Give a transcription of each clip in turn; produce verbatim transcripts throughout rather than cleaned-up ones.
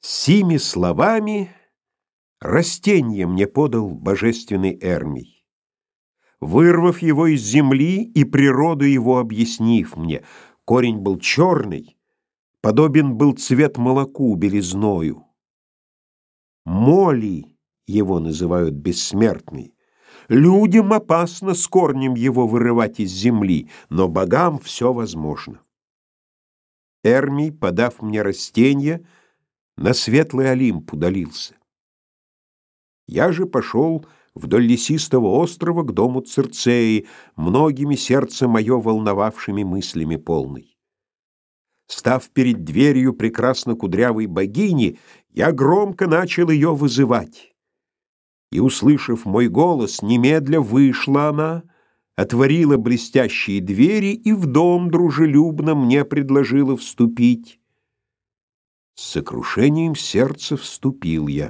Сими словами растенье мне подал божественный Эрмий. Вырвав его из земли и природу его объяснив мне, корень был черный, подобен был цвет молоку белизною. Моли его называют бессмертный. Людям опасно с корнем его вырывать из земли, но богам все возможно. Эрмий, подав мне растенье, на светлый Олимп удалился. Я же пошел вдоль лесистого острова к дому Цирцеи, многими сердце мое волновавшими мыслями полной. Став перед дверью прекрасно кудрявой богини, я громко начал ее вызывать. И, услышав мой голос, немедля вышла она, отворила блестящие двери и в дом дружелюбно мне предложила вступить. С сокрушением сердца вступил я.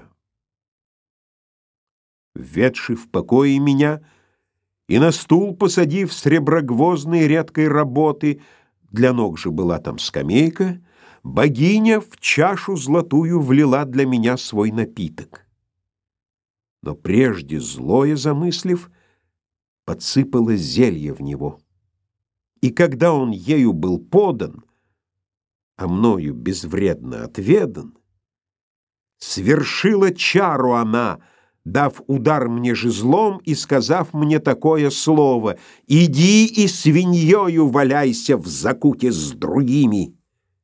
Введши в покое меня и на стул посадив среброгвоздной редкой работы, для ног же была там скамейка, богиня в чашу золотую влила для меня свой напиток. Но прежде злое замыслив, подсыпала зелье в него. И когда он ею был подан, а мною безвредно отведан, свершила чару она, дав удар мне жезлом и сказав мне такое слово: «Иди и свиньёю валяйся в закуте с другими».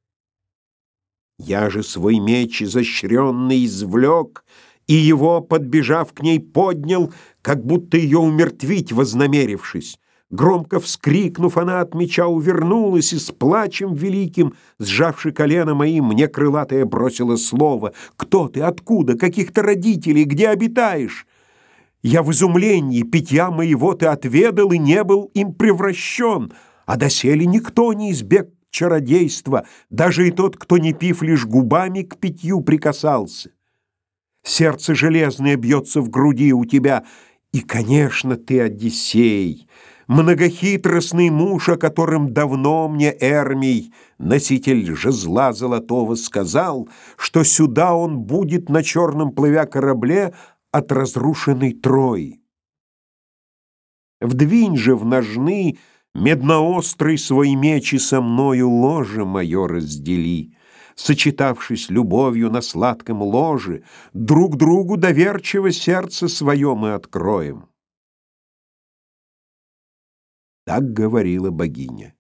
Я же свой меч изощренный извлек, и его, подбежав к ней, поднял, как будто ее умертвить вознамерившись. Громко вскрикнув, она от меча увернулась и с плачем великим, сжавши колено мои, мне крылатое бросила слово: «Кто ты? Откуда? Каких-то родителей? Где обитаешь?» Я в изумлении: питья моего ты отведал и не был им превращен, а доселе никто не избег чародейства, даже и тот, кто, не пив, лишь губами к питью прикасался. Сердце железное бьется в груди у тебя, и, конечно, ты Одиссей, многохитростный муж, о котором давно мне Эрмий, носитель жезла золотого, сказал, что сюда он будет на черном плывя корабле от разрушенной Трои. Вдвинь же в ножны медноострый свой меч и со мною ложе мое раздели. Сочетавшись любовью на сладком ложе, друг другу доверчиво сердце свое мы откроем. Так говорила богиня.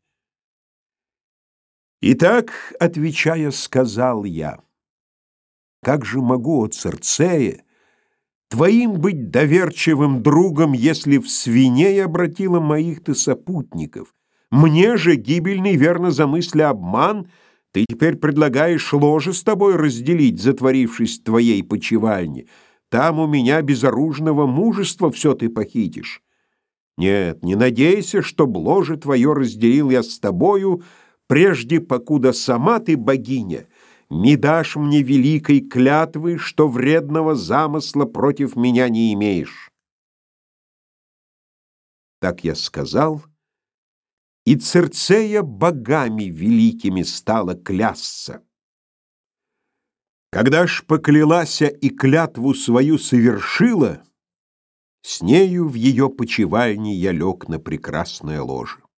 Итак, отвечая, сказал я: как же могу, о Цирцея, твоим быть доверчивым другом, если в свиней обратила моих ты сопутников? Мне же, гибельный верно замысля обман, ты теперь предлагаешь ложе с тобой разделить, затворившись в твоей почивальне. Там у меня безоружного мужества все ты похитишь. Нет, не надейся, чтоб ложе твое разделил я с тобою, прежде покуда сама ты, богиня, не дашь мне великой клятвы, что вредного замысла против меня не имеешь. Так я сказал, и Цирцея богами великими стала клясться. Когда ж поклялася и клятву свою совершила, с нею в ее почивальне я лег на прекрасное ложе.